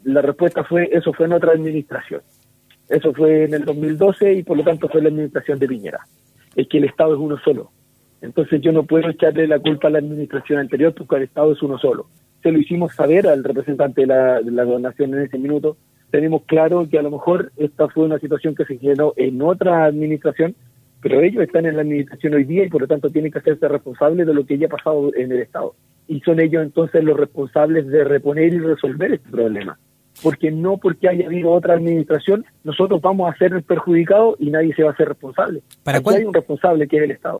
la respuesta fue, eso fue en otra administración. Eso fue en el 2012 y por lo tanto fue la administración de Piñera. Es que el Estado es uno solo. Entonces yo no puedo echarle la culpa a la administración anterior porque el Estado es uno solo. Se lo hicimos saber al representante de la gobernación en ese minuto. Tenemos claro que a lo mejor esta fue una situación que se generó en otra administración, pero ellos están en la administración hoy día y por lo tanto tienen que hacerse responsables de lo que haya pasado en el Estado. Y son ellos entonces los responsables de reponer y resolver este problema. Porque no porque haya habido otra administración, nosotros vamos a ser perjudicados y nadie se va a hacer responsable. Aquí hay un responsable que es el Estado.